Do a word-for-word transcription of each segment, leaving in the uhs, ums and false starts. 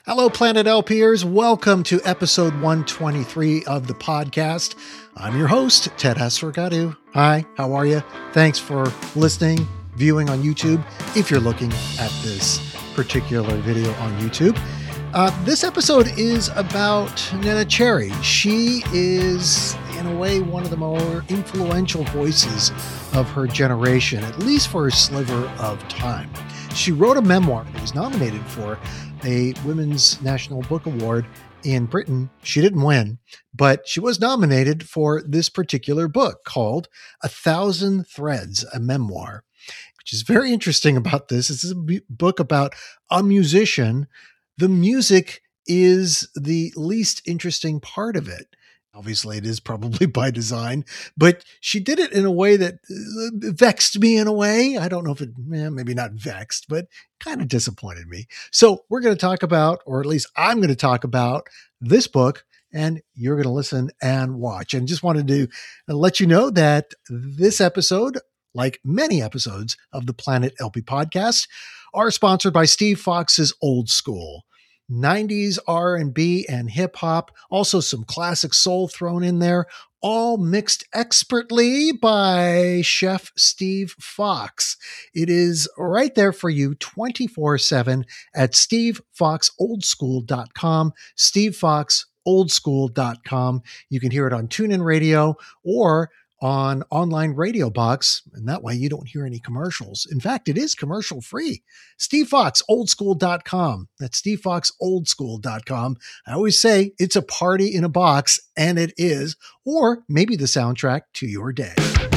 Hello, Planet LPers. Welcome to episode one twenty-three of the podcast. I'm your host, Ted Asregadoo. Hi, how are you? Thanks for listening, viewing on YouTube, if you're looking at this particular video on YouTube. Uh, this episode is about Neneh Cherry. She is, in a way, one of the more influential voices of her generation, at least for a sliver of time. She wrote a memoir that was nominated for a Women's National Book Award in Britain. She didn't win, but she was nominated for this particular book called A Thousand Threads, a memoir, which is very interesting about this. This is a b- book about a musician. The music is the least interesting part of it. Obviously, it is probably by design, but she did it in a way that vexed me in a way. I don't know if it, eh, maybe not vexed, but kind of disappointed me. So we're going to talk about, or at least I'm going to talk about this book, and you're going to listen and watch. And just wanted to let you know that this episode, like many episodes of the Planet L P podcast, are sponsored by Steve Fox's Old School. nineties R and B and hip hop, also some classic soul thrown in there, all mixed expertly by Chef Steve Fox. It is right there for you twenty-four seven at steve fox old school dot com, steve fox old school dot com. You can hear it on TuneIn Radio or on online radio box, and that way you don't hear any commercials. In fact, it is commercial free. steve fox old school dot com. That's steve fox old school dot com. I always say it's a party in a box, and it is, or maybe the soundtrack to your day.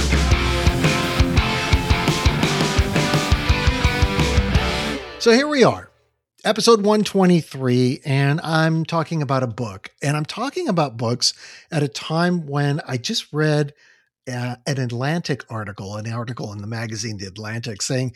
So here we are, episode one twenty-three, and I'm talking about a book, and I'm talking about books at a time when I just read Uh, an Atlantic article, an article in the magazine The Atlantic, saying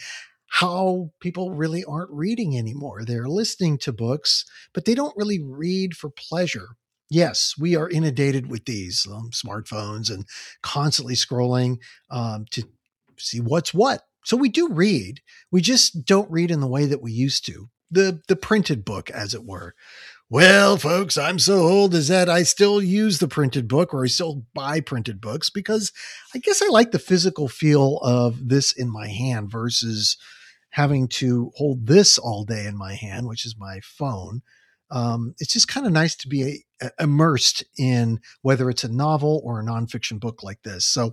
how people really aren't reading anymore. They're listening to books, but they don't really read for pleasure. Yes, we are inundated with these um, smartphones and constantly scrolling um, to see what's what. So we do read. We just don't read in the way that we used to. The, the printed book, as it were. Well, folks, I'm so old as that I still use the printed book, or I still buy printed books, because I guess I like the physical feel of this in my hand versus having to hold this all day in my hand, which is my phone. Um, it's just kind of nice to be a, a, immersed in whether it's a novel or a nonfiction book like this. So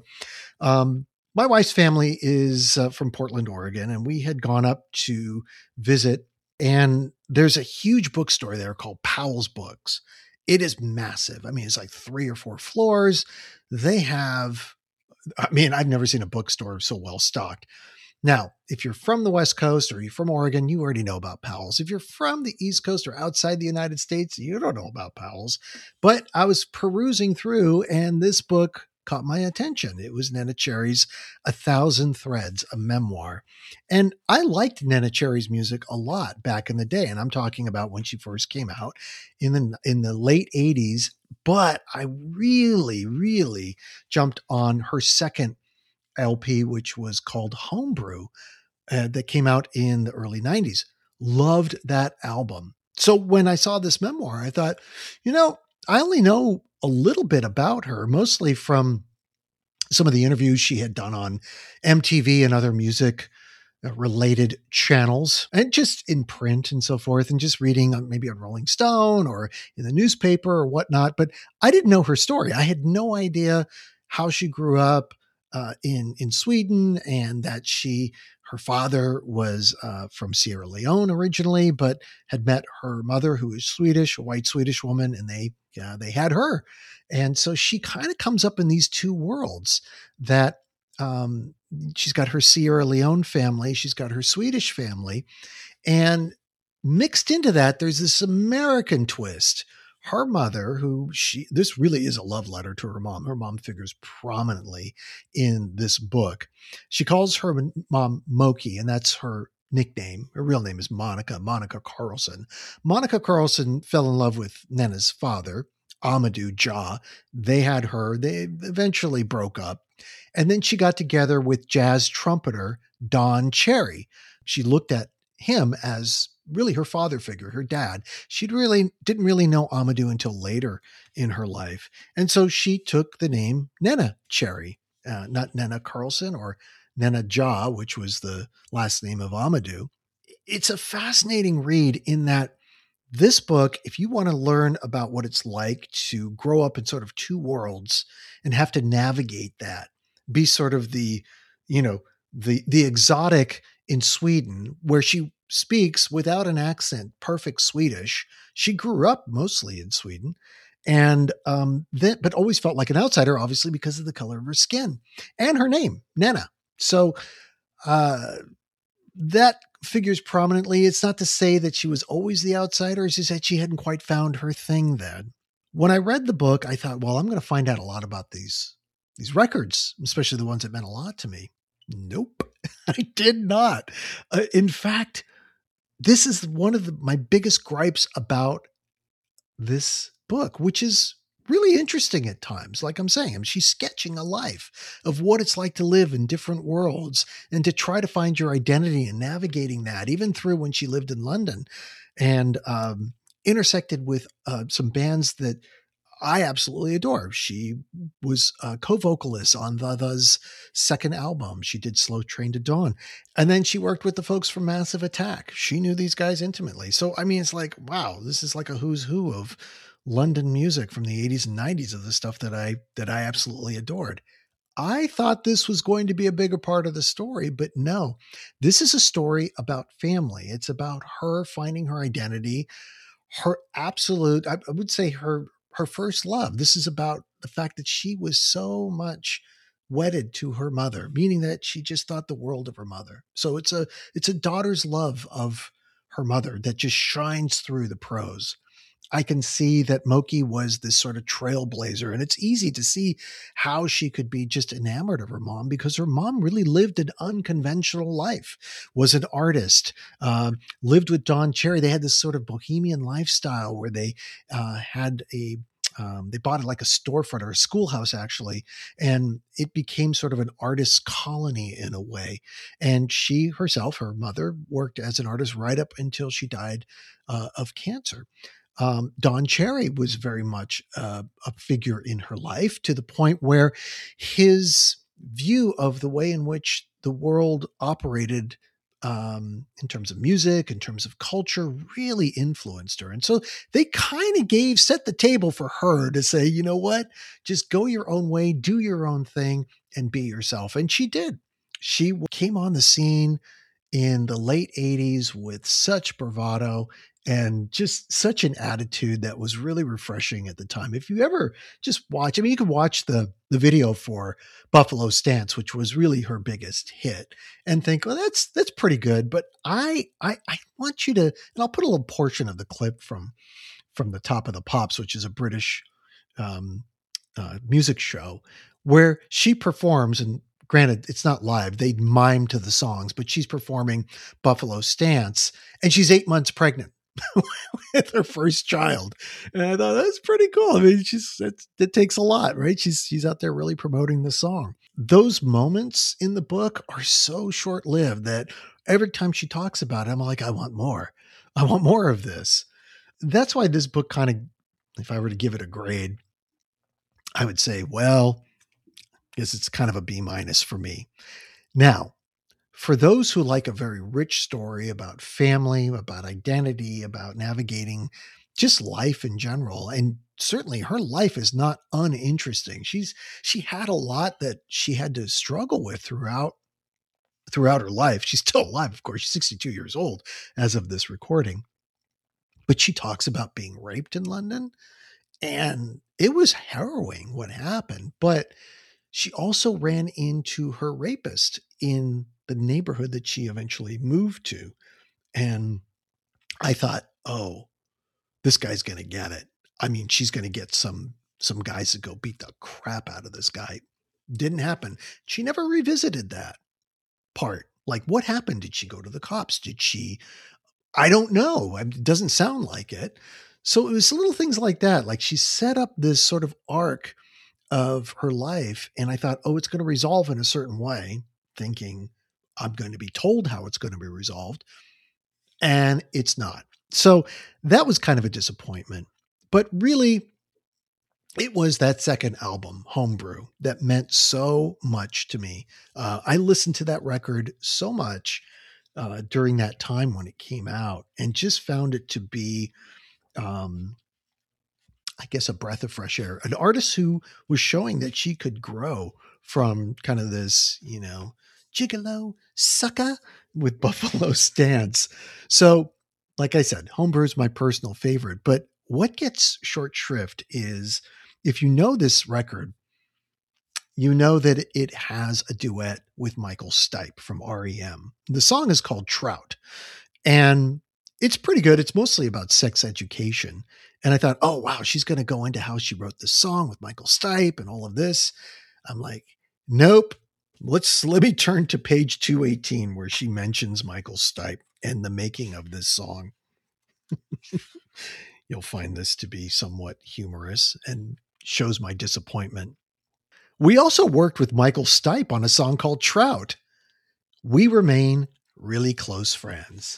um, my wife's family is uh, from Portland, Oregon, and we had gone up to visit. And there's a huge bookstore there called Powell's Books. It is massive. I mean, it's like three or four floors. They have, I mean, I've never seen a bookstore so well stocked. Now, if you're from the West Coast or you're from Oregon, you already know about Powell's. If you're from the East Coast or outside the United States, you don't know about Powell's. But I was perusing through, and this book caught my attention. It was Neneh Cherry's A Thousand Threads, a memoir. And I liked Neneh Cherry's music a lot back in the day. And I'm talking about when she first came out in the, in the late eighties. But I really, really jumped on her second L P, which was called Homebrew, uh, that came out in the early nineties. Loved that album. So when I saw this memoir, I thought, you know, I only know a little bit about her, mostly from some of the interviews she had done on M T V and other music related channels, and just in print and so forth, and just reading on, maybe on Rolling Stone or in the newspaper or whatnot. But I didn't know her story. I had no idea how she grew up uh, in, in Sweden, and that she, her father was uh, from Sierra Leone originally, but had met her mother, who is Swedish, a white Swedish woman, and they Yeah, they had her. And so she kind of comes up in these two worlds, that um, she's got her Sierra Leone family, she's got her Swedish family, and mixed into that, there's this American twist. Her mother, who she, this really is a love letter to her mom. Her mom figures prominently in this book. She calls her mom Moki, and that's her nickname. Her real name is Monica, Monica Carlson. Monica Carlson fell in love with Neneh's father, Amadou Jah. They had her. They eventually broke up. And then she got together with jazz trumpeter Don Cherry. She looked at him as really her father figure, her dad. She really didn't really know Amadou until later in her life. And so she took the name Neneh Cherry, uh, not Neneh Carlson or Neneh Jah, which was the last name of Amadou. It's a fascinating read in that this book, if you want to learn about what it's like to grow up in sort of two worlds and have to navigate that, be sort of the, you know, the the exotic in Sweden, where she speaks without an accent, perfect Swedish. She grew up mostly in Sweden, and um, that, but always felt like an outsider, obviously because of the color of her skin and her name, Neneh. So uh, that figures prominently. It's not to say that she was always the outsider, it's just that she hadn't quite found her thing then. When I read the book, I thought, well, I'm going to find out a lot about these these records, especially the ones that meant a lot to me. Nope, I did not. Uh, in fact, this is one of the, my biggest gripes about this book, which is really interesting at times. Like I'm saying, I mean, she's sketching a life of what it's like to live in different worlds and to try to find your identity and navigating that, even through when she lived in London and um, intersected with uh, some bands that I absolutely adore. She was a co-vocalist on the The's second album. She did Slow Train to Dawn. And then she worked with the folks from Massive Attack. She knew these guys intimately. So, I mean, it's like, wow, this is like a who's who of London music from the eighties and nineties of the stuff that I, that I absolutely adored. I thought this was going to be a bigger part of the story, but no, this is a story about family. It's about her finding her identity, her absolute, I would say her, her first love. This is about the fact that she was so much wedded to her mother, meaning that she just thought the world of her mother. So it's a, it's a daughter's love of her mother that just shines through the prose. I can see that Moki was this sort of trailblazer, and it's easy to see how she could be just enamored of her mom because her mom really lived an unconventional life, was an artist, um, lived with Don Cherry. They had this sort of bohemian lifestyle where they uh, had a um, they bought like a storefront or a schoolhouse actually, and it became sort of an artist's colony in a way. And she herself, her mother, worked as an artist right up until she died uh, of cancer. Um, Don Cherry was very much uh, a figure in her life to the point where his view of the way in which the world operated um, in terms of music, in terms of culture, really influenced her. And so they kind of gave, set the table for her to say, you know what, just go your own way, do your own thing, and be yourself. And she did. She came on the scene in the late eighties with such bravado and just such an attitude that was really refreshing at the time. If you ever just watch, I mean, you can watch the the video for Buffalo Stance, which was really her biggest hit, and think, well, that's that's pretty good. But I I, I want you to, and I'll put a little portion of the clip from from the Top of the Pops, which is a British um, uh, music show, where she performs and. Granted, it's not live. They mime to the songs, but she's performing Buffalo Stance and she's eight months pregnant with her first child. And I thought that's pretty cool. I mean, she's, it's, it takes a lot, right? She's, she's out there really promoting the song. Those moments in the book are so short lived that every time she talks about it, I'm like, I want more. I want more of this. That's why this book kind of, if I were to give it a grade, I would say, well, because it's kind of a B minus for me. Now, for those who like a very rich story about family, about identity, about navigating just life in general, and certainly her life is not uninteresting. She's she had a lot that she had to struggle with throughout throughout her life. She's still alive, of course. She's sixty-two years old as of this recording. But she talks about being raped in London, and it was harrowing what happened. But she also ran into her rapist in the neighborhood that she eventually moved to. And I thought, oh, this guy's going to get it. I mean, she's going to get some, some guys to go beat the crap out of this guy. Didn't happen. She never revisited that part. Like, what happened? Did she go to the cops? Did she, I don't know. It doesn't sound like it. So it was little things like that. Like she set up this sort of arc of her life. And I thought, oh, it's going to resolve in a certain way, thinking I'm going to be told how it's going to be resolved. and it's not. So that was kind of a disappointment. But really, it was that second album, Homebrew, that meant so much to me. Uh, I listened to that record so much uh, during that time when it came out and just found it to be, um, I guess, a breath of fresh air. An artist who was showing that she could grow from kind of this, you know, gigolo sucker with Buffalo stance. So, like I said, Homebrew is my personal favorite. But what gets short shrift is if you know this record, you know that it has a duet with Michael Stipe from R E M. The song is called Trout, and it's pretty good. It's mostly about sex education. And I thought, oh, wow, she's going to go into how she wrote this song with Michael Stipe and all of this. I'm like, nope. Let's let me turn to page two eighteen where she mentions Michael Stipe and the making of this song. You'll find this to be somewhat humorous and shows my disappointment. We also worked with Michael Stipe on a song called Trout. We remain really close friends.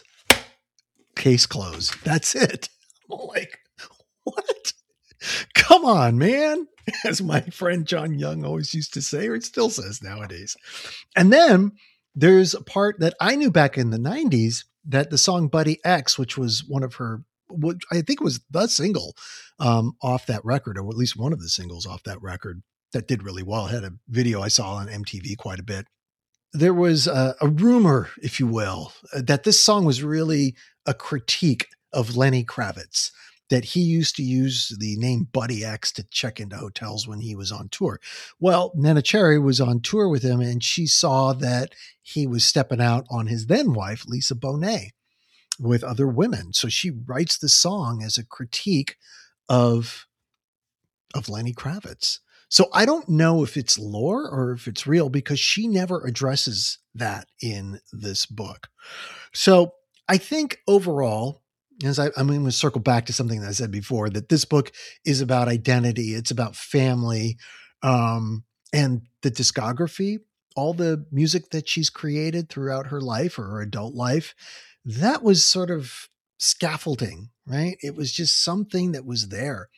Case closed. That's it. I'm like, what? Come on, man. As my friend John Young always used to say, or it still says nowadays. And then there's a part that I knew back in the nineties that the song Buddy X, which was one of her, which I think was the single um, off that record, or at least one of the singles off that record that did really well. It had a video I saw on M T V quite a bit. There was a, a rumor, if you will, that this song was really a critique of Lenny Kravitz, that he used to use the name Buddy X to check into hotels when he was on tour. Well, Nana Cherry was on tour with him, and she saw that he was stepping out on his then wife, Lisa Bonet, with other women. So she writes the song as a critique of, of Lenny Kravitz. So I don't know if it's lore or if it's real because she never addresses that in this book. So I think overall, as I, I'm going to circle back to something that I said before, that this book is about identity. It's about family, um, and the discography, all the music that she's created throughout her life or her adult life. That was sort of scaffolding, right? It was just something that was there.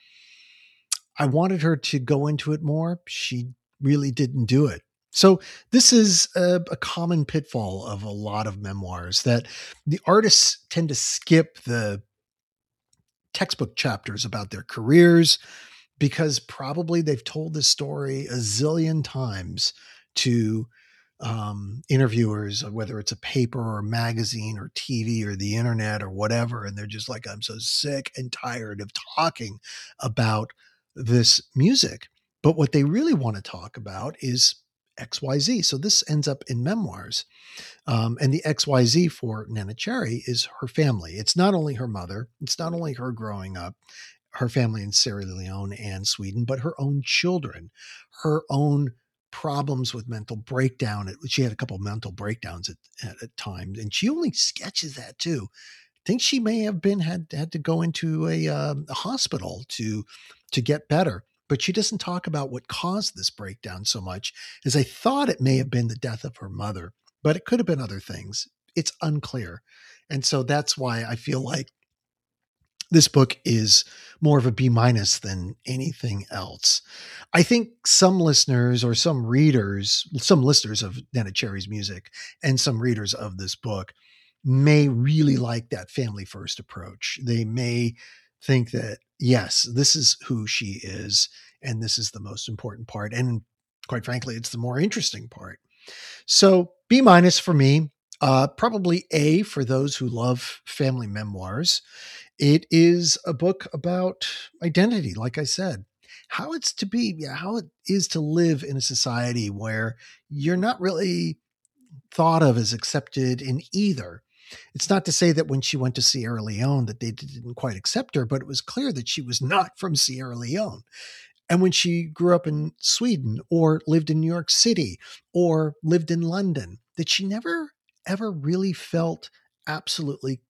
I wanted her to go into it more. She really didn't do it. So this is a, a common pitfall of a lot of memoirs, that the artists tend to skip the textbook chapters about their careers because probably they've told this story a zillion times to um, interviewers, whether it's a paper or a magazine or T V or the internet or whatever. And they're just like, I'm so sick and tired of talking about this music. But what they really want to talk about is X Y Z. So this ends up in memoirs. Um, and the X Y Z for Nana Cherry is her family. It's not only her mother, it's not only her growing up, her family in Sierra Leone and Sweden, but her own children, her own problems with mental breakdown. She had a couple of mental breakdowns at, at, at times, and she only sketches that too. I think she may have been had had to go into a, uh, a hospital to to get better. But she doesn't talk about what caused this breakdown so much, as I thought it may have been the death of her mother, but it could have been other things. It's unclear. And so that's why I feel like this book is more of a B minus than anything else. I think some listeners or some readers, some listeners of Nana Cherry's music and some readers of this book may really like that family first approach. They may think that, yes, this is who she is, and this is the most important part. And quite frankly, it's the more interesting part. So B minus for me, uh, probably A for those who love family memoirs. It is a book about identity, like I said, how it's to be, how it is to live in a society where you're not really thought of as accepted in either. It's not to say that when she went to Sierra Leone that they didn't quite accept her, but it was clear that she was not from Sierra Leone. And when she grew up in Sweden or lived in New York City or lived in London, that she never, ever really felt absolutely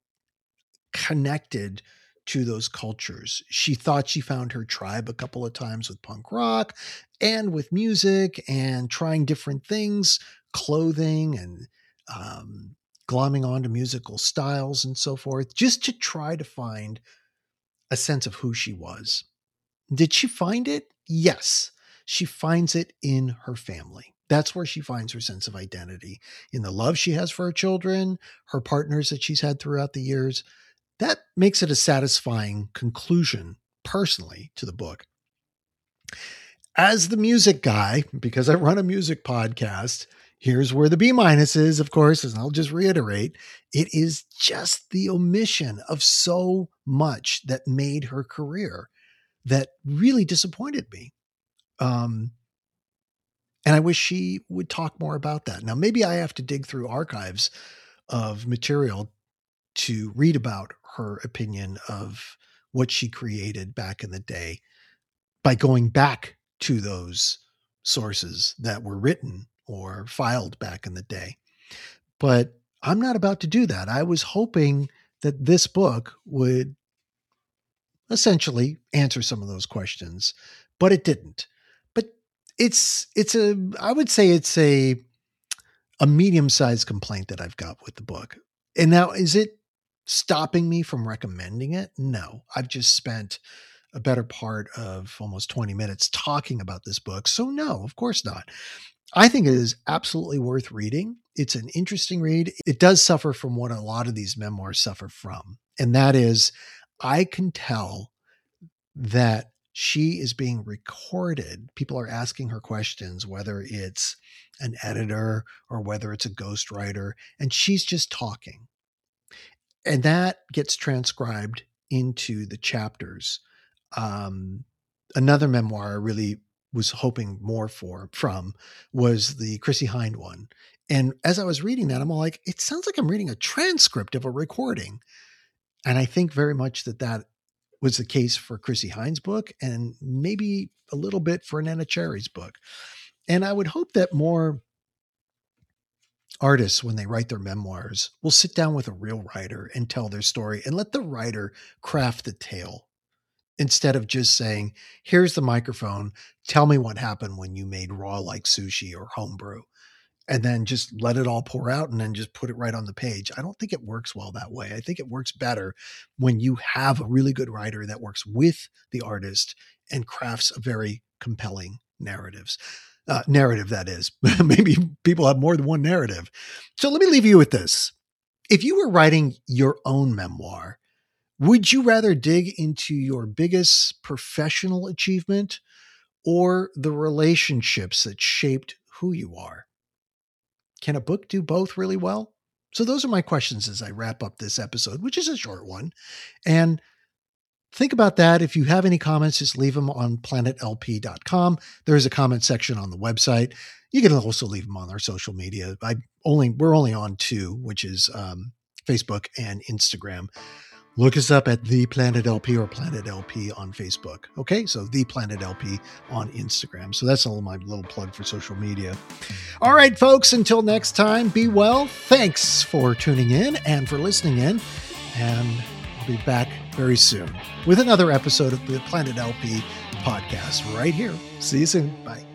connected to those cultures. She thought she found her tribe a couple of times with punk rock and with music and trying different things, clothing and um, glomming onto musical styles and so forth, just to try to find a sense of who she was. Did she find it? Yes. She finds it in her family. That's where she finds her sense of identity, in the love she has for her children, her partners that she's had throughout the years. That makes it a satisfying conclusion, personally, to the book. As the music guy, because I run a music podcast, here's where the B minus is, of course, and I'll just reiterate, it is just the omission of so much that made her career that really disappointed me. Um, and I wish she would talk more about that. Now, maybe I have to dig through archives of material to read about her opinion of what she created back in the day by going back to those sources that were written or filed back in the day. But I'm not about to do that. I was hoping that this book would essentially answer some of those questions, but it didn't. But it's, it's a, I would say it's a, a medium-sized complaint that I've got with the book. And now, is it stopping me from recommending it? No, I've just spent a better part of almost twenty minutes talking about this book. So no, of course not. I think it is absolutely worth reading. It's an interesting read. It does suffer from what a lot of these memoirs suffer from. And that is, I can tell that she is being recorded. People are asking her questions, whether it's an editor or whether it's a ghostwriter, and she's just talking. And that gets transcribed into the chapters. Um, another memoir I really was hoping more for from was the Chrissie Hynde one. And as I was reading that, I'm all like, it sounds like I'm reading a transcript of a recording. And I think very much that that was the case for Chrissie Hynde's book, and maybe a little bit for Neneh Cherry's book. And I would hope that more artists, when they write their memoirs, will sit down with a real writer and tell their story and let the writer craft the tale, instead of just saying, here's the microphone, tell me what happened when you made Raw Like Sushi or Homebrew, and then just let it all pour out and then just put it right on the page. I don't think it works well that way. I think it works better when you have a really good writer that works with the artist and crafts a very compelling narratives. Uh, narrative, that is. Maybe people have more than one narrative. So let me leave you with this. If you were writing your own memoir, would you rather dig into your biggest professional achievement or the relationships that shaped who you are? Can a book do both really well? So those are my questions as I wrap up this episode, which is a short one. And think about that. If you have any comments, just leave them on planet L P dot com. There is a comment section on the website. You can also leave them on our social media. I only we're only on two, which is um, Facebook and Instagram. Look us up at The Planet L P or Planet L P on Facebook. Okay, so The Planet L P on Instagram. So that's all my little plug for social media. All right, folks, until next time, be well. Thanks for tuning in and for listening in. And I'll be back very soon with another episode of the Planet L P podcast right here. See you soon. Bye.